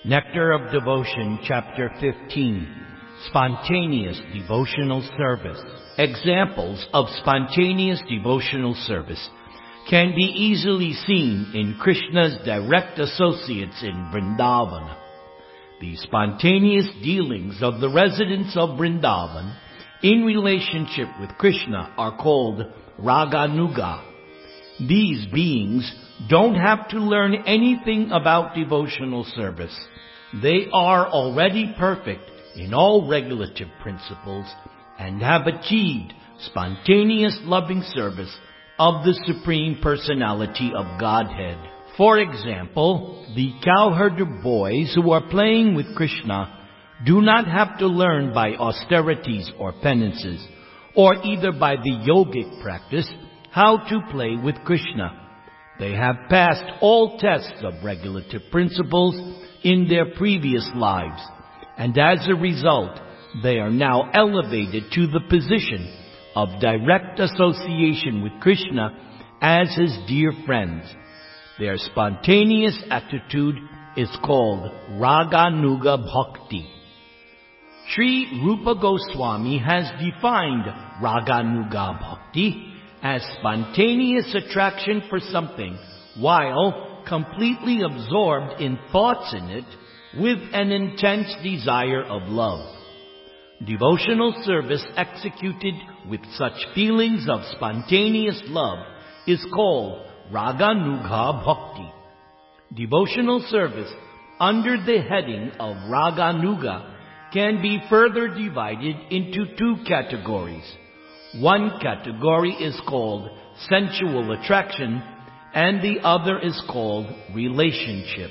Nectar of Devotion, Chapter 15, Spontaneous Devotional Service. Examples of spontaneous devotional service can be easily seen in Krishna's direct associates in Vrindavan. The spontaneous dealings of the residents of Vrindavan in relationship with Krishna are called Raganuga. These beings don't have to learn anything about devotional service. They are already perfect in all regulative principles and have achieved spontaneous loving service of the Supreme Personality of Godhead. For example, the cowherder boys who are playing with Krishna do not have to learn by austerities or penances, or either by the yogic practice, how to play with Krishna. They have passed all tests of regulative principles in their previous lives, and as a result, they are now elevated to the position of direct association with Krishna as his dear friends. Their spontaneous attitude is called Raganuga Bhakti. Sri Rupa Goswami has defined Raganuga Bhakti as spontaneous attraction for something while completely absorbed in thoughts in it with an intense desire of love. Devotional service executed with such feelings of spontaneous love is called Raganuga Bhakti. Devotional service under the heading of Raganuga can be further divided into two categories. One category is called sensual attraction, and the other is called relationship.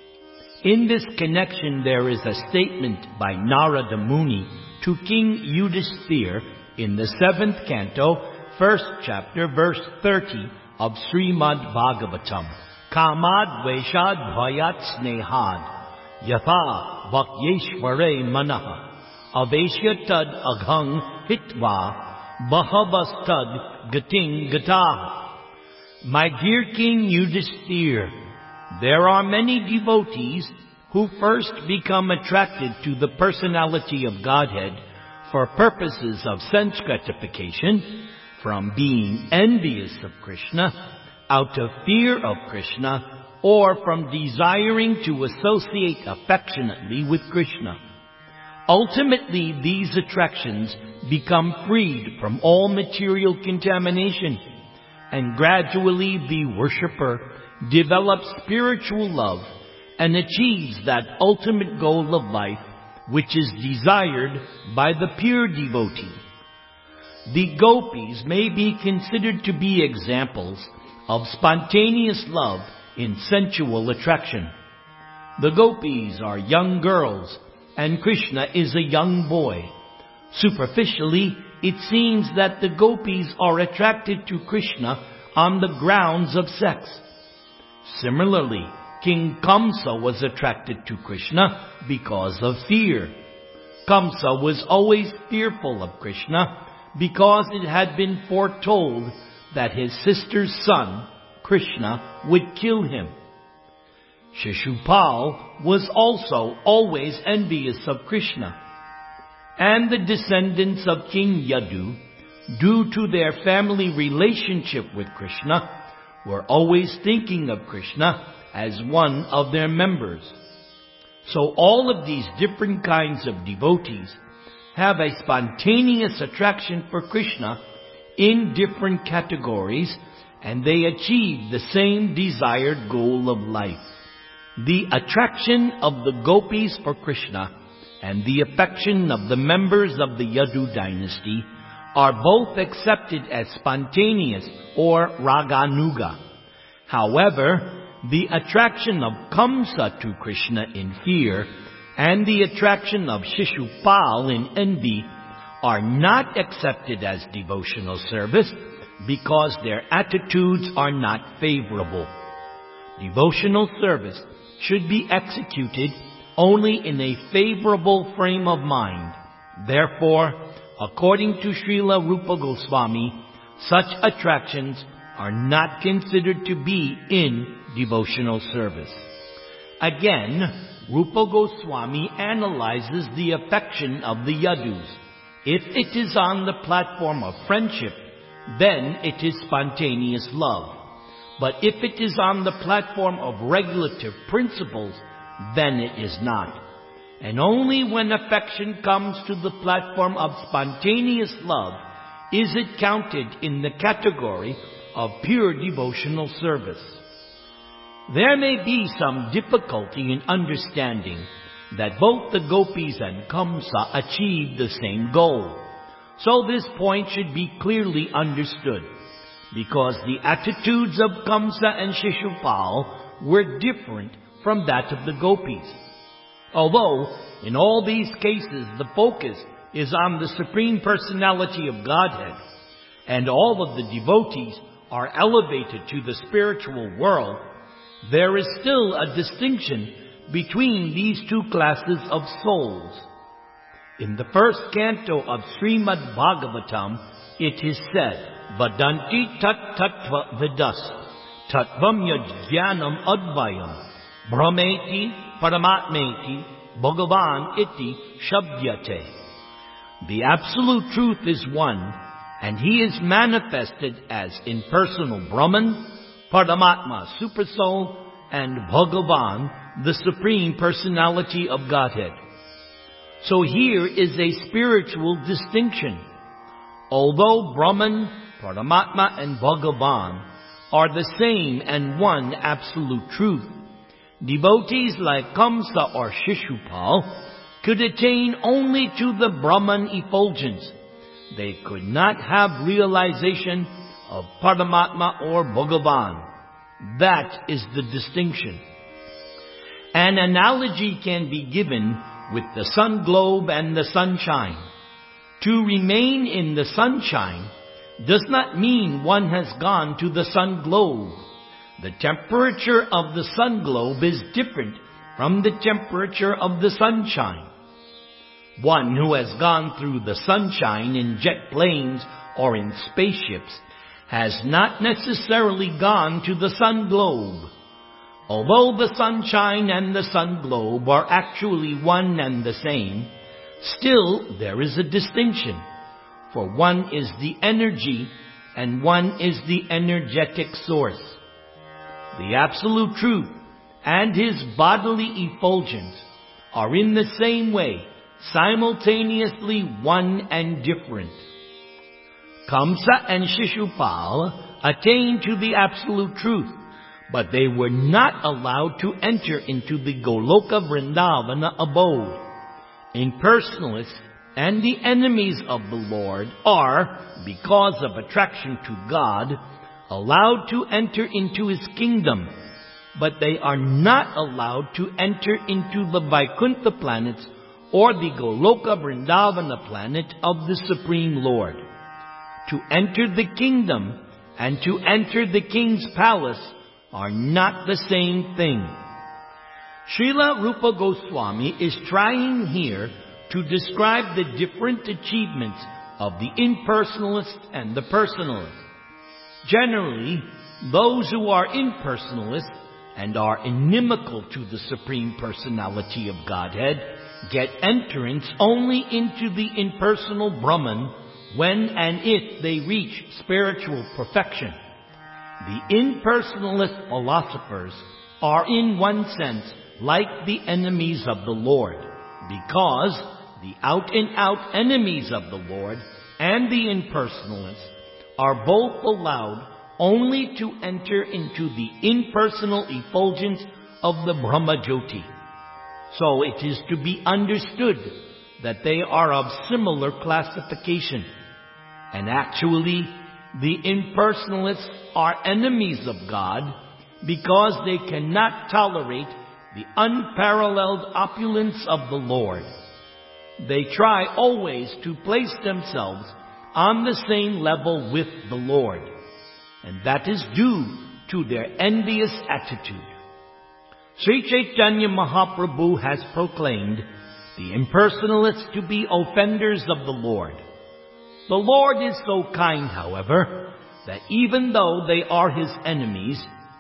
In this connection, there is a statement by Narada Muni to King Yudhisthira in the 7th canto, 1st chapter, verse 30 of Srimad Bhagavatam. Kamad Vaishad Bhayat Snehad Yatha Bhakyeshvare Manaha Aveshyatad Aghang Hitva Bahavastad Gating Gata. My dear King Yudhisthira, there are many devotees who first become attracted to the personality of Godhead for purposes of sense gratification, from being envious of Krishna, out of fear of Krishna, or from desiring to associate affectionately with Krishna. Ultimately, these attractions become freed from all material contamination, and gradually the worshipper develops spiritual love and achieves that ultimate goal of life which is desired by the pure devotee. The gopis may be considered to be examples of spontaneous love in sensual attraction. The gopis are young girls and Krishna is a young boy. Superficially, it seems that the gopis are attracted to Krishna on the grounds of sex. Similarly, King Kamsa was attracted to Krishna because of fear. Kamsa was always fearful of Krishna because it had been foretold that his sister's son, Krishna, would kill him. Shishupal was also always envious of Krishna. And the descendants of King Yadu, due to their family relationship with Krishna, were always thinking of Krishna as one of their members. So all of these different kinds of devotees have a spontaneous attraction for Krishna in different categories, and they achieve the same desired goal of life. The attraction of the gopis for Krishna and the affection of the members of the Yadu dynasty are both accepted as spontaneous or Raganuga. However, the attraction of Kamsa to Krishna in fear and the attraction of Shishupal in envy are not accepted as devotional service because their attitudes are not favorable. Devotional service should be executed only in a favorable frame of mind. Therefore, according to Srila Rupa Goswami, such attractions are not considered to be in devotional service. Again, Rupa Goswami analyzes the affection of the Yadus. If it is on the platform of friendship, then it is spontaneous love. But if it is on the platform of regulative principles, then it is not. And only when affection comes to the platform of spontaneous love is it counted in the category of pure devotional service. There may be some difficulty in understanding that both the gopis and Kamsa achieved the same goal. So this point should be clearly understood, because the attitudes of Kamsa and Shishupal were different from that of the gopis. Although, in all these cases, the focus is on the Supreme Personality of Godhead, and all of the devotees are elevated to the spiritual world, there is still a distinction between these two classes of souls. In the first canto of Srimad Bhagavatam, it is said, Vadanti tat tattva vidas, tattvam yajnanam advayam, brahmeti paramatmeti, bhagavan iti shabdyate. The absolute truth is one, and he is manifested as impersonal Brahman, Paramatma, Supersoul, and Bhagavan, the Supreme Personality of Godhead. So here is a spiritual distinction. Although Brahman, Paramatma, and Bhagavan are the same and one absolute truth, devotees like Kamsa or Shishupal could attain only to the Brahman effulgence. They could not have realization of Paramatma or Bhagavan. That is the distinction. An analogy can be given with the sun globe and the sunshine. To remain in the sunshine does not mean one has gone to the sun globe. The temperature of the sun globe is different from the temperature of the sunshine. One who has gone through the sunshine in jet planes or in spaceships has not necessarily gone to the sun globe. Although the sunshine and the sun globe are actually one and the same, still there is a distinction, for one is the energy and one is the energetic source. The Absolute Truth and his bodily effulgence are in the same way simultaneously one and different. Kamsa and Shishupal attained to the Absolute Truth, but they were not allowed to enter into the Goloka Vrindavana abode. Impersonalists and the enemies of the Lord are, because of attraction to God, allowed to enter into His kingdom, but they are not allowed to enter into the Vaikuntha planets or the Goloka Vrindavana planet of the Supreme Lord. To enter the kingdom and to enter the king's palace are not the same thing. Srila Rupa Goswami is trying here to describe the different achievements of the impersonalist and the personalist. Generally, those who are impersonalists and are inimical to the Supreme Personality of Godhead get entrance only into the impersonal Brahman when and if they reach spiritual perfection. The impersonalist philosophers are in one sense like the enemies of the Lord, because the out-and-out enemies of the Lord and the impersonalists are both allowed only to enter into the impersonal effulgence of the Brahma Jyoti. So it is to be understood that they are of similar classification. And actually, the impersonalists are enemies of God because they cannot tolerate the unparalleled opulence of the Lord. They try always to place themselves on the same level with the Lord, and that is due to their envious attitude. Sri Chaitanya Mahaprabhu has proclaimed the impersonalists to be offenders of the Lord. The Lord is so kind, however, that even though they are His enemies,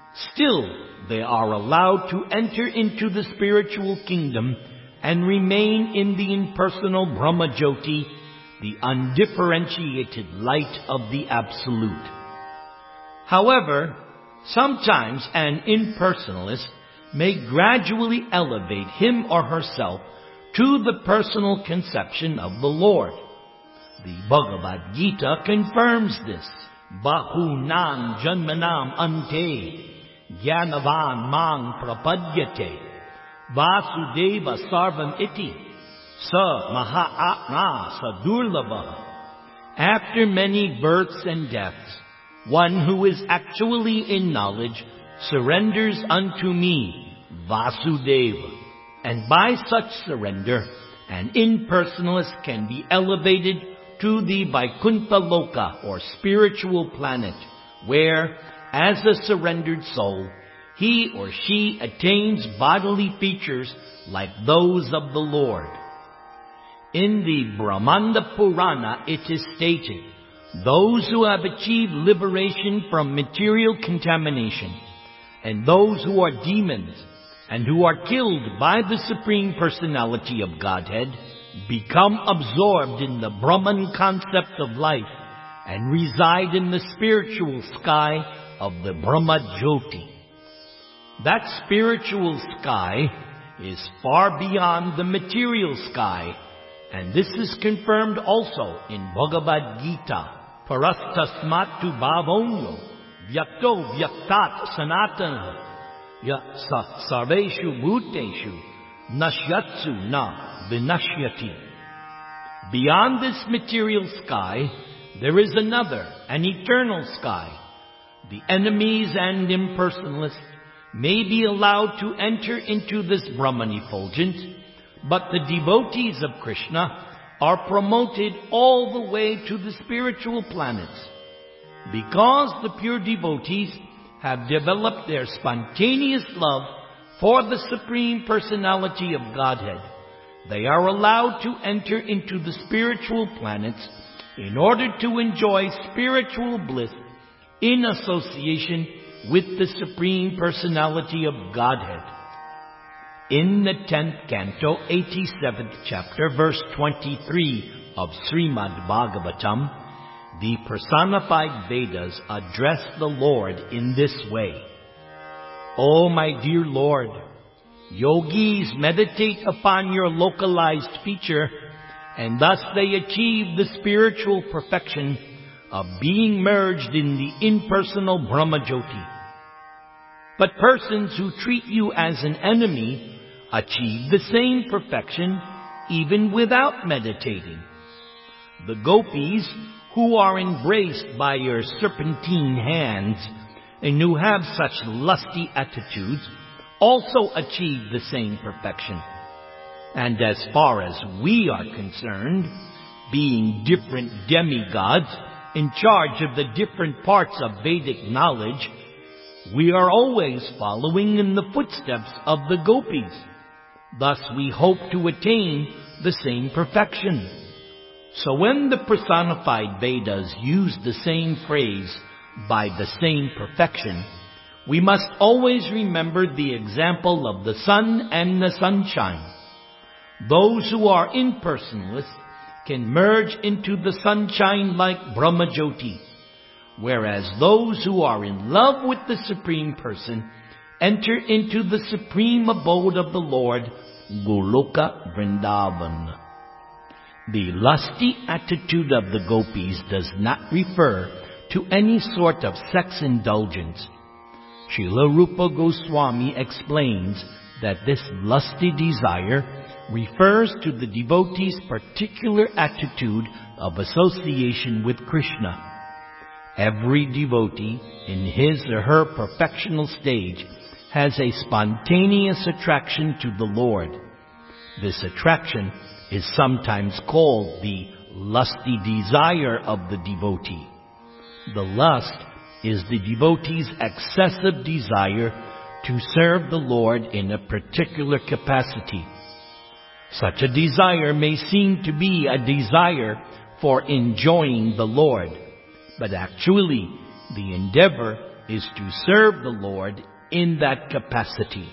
Still, they are allowed to enter into the spiritual kingdom and remain in the impersonal Brahmajyoti, the undifferentiated light of the Absolute. However, sometimes an impersonalist may gradually elevate him or herself to the personal conception of the Lord. The Bhagavad Gita confirms this. Bahunam janmanam ante Jnanavan mang prapadyate Vasudeva sarvam iti sa mahatma sadurlava. After many births and deaths, one who is actually in knowledge surrenders unto me, Vasudeva. And by such surrender, an impersonalist can be elevated to the Vaikuntha Loka, or spiritual planet, where, as a surrendered soul, he or she attains bodily features like those of the Lord. In the Brahmanda Purana it is stated, those who have achieved liberation from material contamination, and those who are demons, and who are killed by the Supreme Personality of Godhead, become absorbed in the Brahman concept of life, and reside in the spiritual sky of the Brahma Jyoti. That spiritual sky is far beyond the material sky, and this is confirmed also in Bhagavad Gita. Parastasmatu bhavonyo vyakto vyaktat sanatana ya sarveshu bhuteshu nashyatsu na vinashyati. Beyond this material sky, there is another, an eternal sky. The enemies and impersonalists may be allowed to enter into this Brahman effulgence, but the devotees of Krishna are promoted all the way to the spiritual planets. Because the pure devotees have developed their spontaneous love for the Supreme Personality of Godhead, they are allowed to enter into the spiritual planets in order to enjoy spiritual bliss in association with the Supreme Personality of Godhead. In the 10th canto, 87th chapter, verse 23 of Srimad Bhagavatam, the personified Vedas address the Lord in this way. O my dear Lord, yogis meditate upon your localized feature, and thus they achieve the spiritual perfection of being merged in the impersonal Brahmajyoti. But persons who treat you as an enemy achieve the same perfection even without meditating. The gopis, who are embraced by your serpentine hands and who have such lusty attitudes, also achieve the same perfection. And as far as we are concerned, being different demigods in charge of the different parts of Vedic knowledge, we are always following in the footsteps of the gopis. Thus we hope to attain the same perfection. So when the personified Vedas use the same phrase, by the same perfection, we must always remember the example of the sun and the sunshine. Those who are impersonalists can merge into the sunshine like Brahmajyoti, whereas those who are in love with the Supreme Person enter into the supreme abode of the Lord, Goloka Vrindavan. The lusty attitude of the gopis does not refer to any sort of sex indulgence. Srila Rupa Goswami explains that this lusty desire refers to the devotee's particular attitude of association with Krishna. Every devotee in his or her perfectional stage has a spontaneous attraction to the Lord. This attraction is sometimes called the lusty desire of the devotee. The lust is the devotee's excessive desire to serve the Lord in a particular capacity. Such a desire may seem to be a desire for enjoying the Lord, but actually the endeavor is to serve the Lord in that capacity.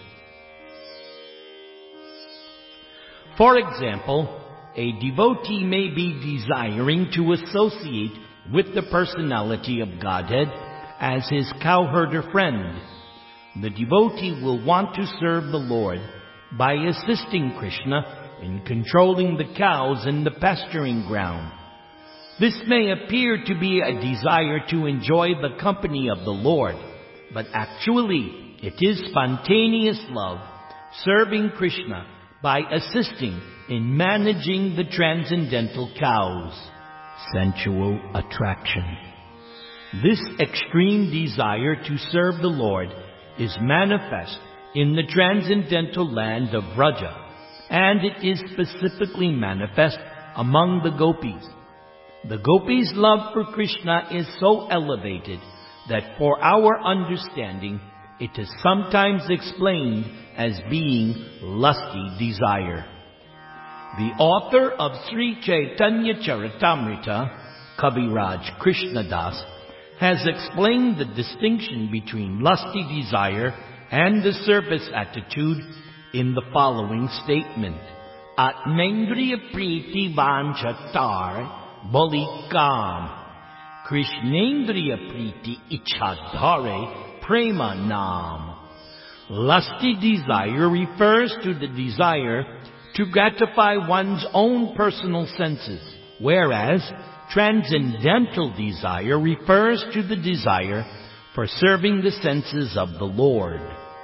For example, a devotee may be desiring to associate with the personality of Godhead as his cowherder friend. The devotee will want to serve the Lord by assisting Krishna in controlling the cows in the pasturing ground. This may appear to be a desire to enjoy the company of the Lord, but actually it is spontaneous love, serving Krishna by assisting in managing the transcendental cows. Sensual attraction. This extreme desire to serve the Lord is manifest in the transcendental land of Vraja, and it is specifically manifest among the gopis. The gopis' love for Krishna is so elevated that for our understanding, it is sometimes explained as being lusty desire. The author of Sri Chaitanya Charitamrita, Kaviraj Krishnadas, has explained the distinction between lusty desire and the service attitude in the following statement. Atmendriya priti vanchatar Balikam Krishnendriya priti ichhadhare prema nam. Lusty desire refers to the desire to gratify one's own personal senses, whereas transcendental desire refers to the desire for serving the senses of the Lord.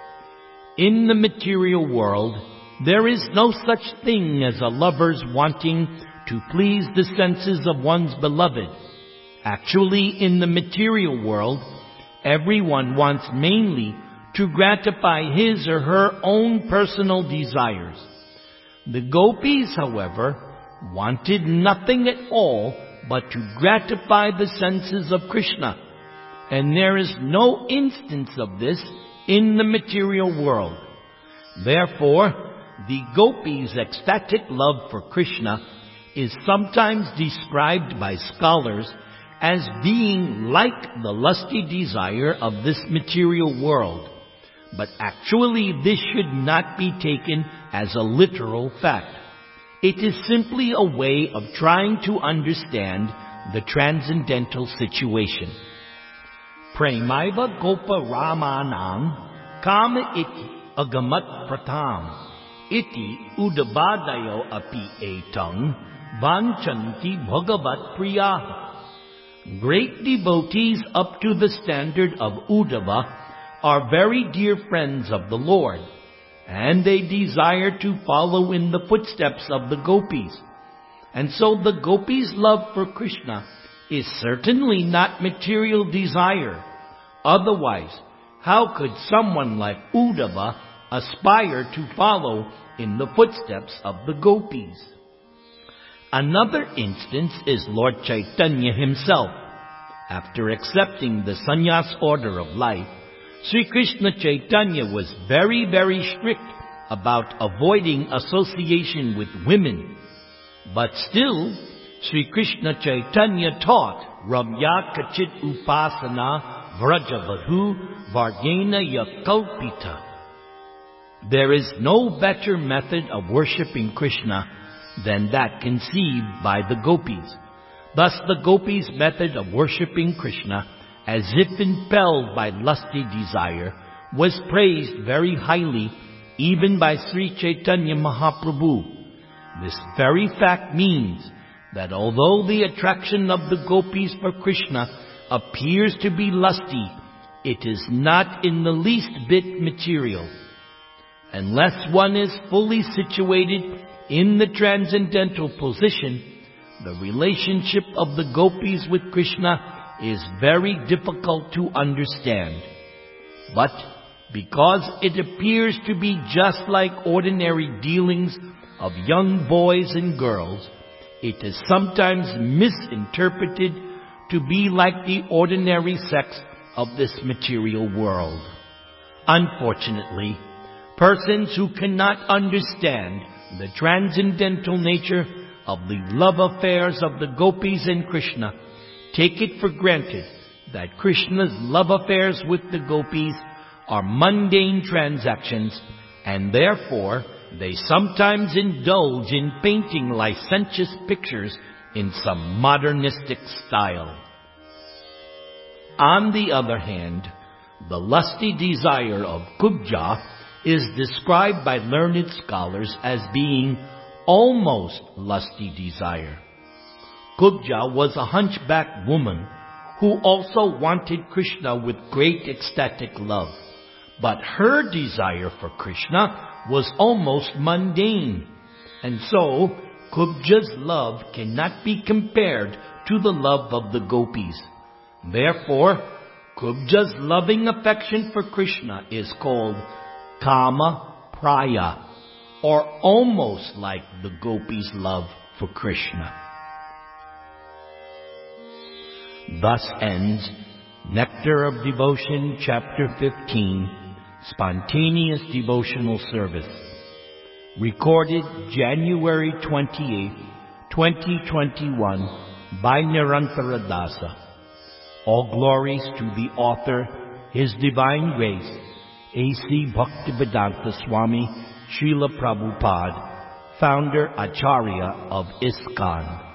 In the material world, there is no such thing as a lover's wanting to please the senses of one's beloved. Actually, in the material world, everyone wants mainly to gratify his or her own personal desires. The gopis, however, wanted nothing at all but to gratify the senses of Krishna, and there is no instance of this in the material world. Therefore, the gopis' ecstatic love for Krishna is sometimes described by scholars as being like the lusty desire of this material world. But actually this should not be taken as a literal fact. It is simply a way of trying to understand the transcendental situation. Premaiva gopa ramanam kama iti agamat pratam iti udabadayo api etang vanchanti bhagavat priyaha. Great devotees up to the standard of Uddhava are very dear friends of the Lord, and they desire to follow in the footsteps of the gopis. And so the gopis' love for Krishna is certainly not material desire. Otherwise, how could someone like Uddhava aspire to follow in the footsteps of the gopis? Another instance is Lord Chaitanya himself. After accepting the sannyas order of life, Sri Krishna Chaitanya was very, very strict about avoiding association with women. But still, Sri Krishna Chaitanya taught Ramya Kachit Upasana Vrajavadhu Vargena Yakalpita. There is no better method of worshipping Krishna than that conceived by the gopis. Thus the gopis' method of worshipping Krishna, as if impelled by lusty desire, was praised very highly even by Sri Chaitanya Mahaprabhu. This very fact means that although the attraction of the gopis for Krishna appears to be lusty, it is not in the least bit material. Unless one is fully situated in the transcendental position, the relationship of the gopis with Krishna is very difficult to understand. But because it appears to be just like ordinary dealings of young boys and girls, it is sometimes misinterpreted to be like the ordinary sex of this material world. Unfortunately, persons who cannot understand the transcendental nature of the love affairs of the gopis and Krishna take it for granted that Krishna's love affairs with the gopis are mundane transactions, and therefore they sometimes indulge in painting licentious pictures in some modernistic style. On the other hand, the lusty desire of Kubja is described by learned scholars as being almost lusty desire. Kubja was a hunchback woman who also wanted Krishna with great ecstatic love, but her desire for Krishna was almost mundane, and so Kubja's love cannot be compared to the love of the gopis. Therefore, Kubja's loving affection for Krishna is called Kama Praya, or almost like the gopis' love for Krishna. Thus ends Nectar of Devotion, Chapter 15, Spontaneous Devotional Service. Recorded January 28, 2021 by Nirantara Dasa. All glories to the author, His Divine Grace, A.C. Bhaktivedanta Swami Srila Prabhupada, founder Acharya of ISKCON.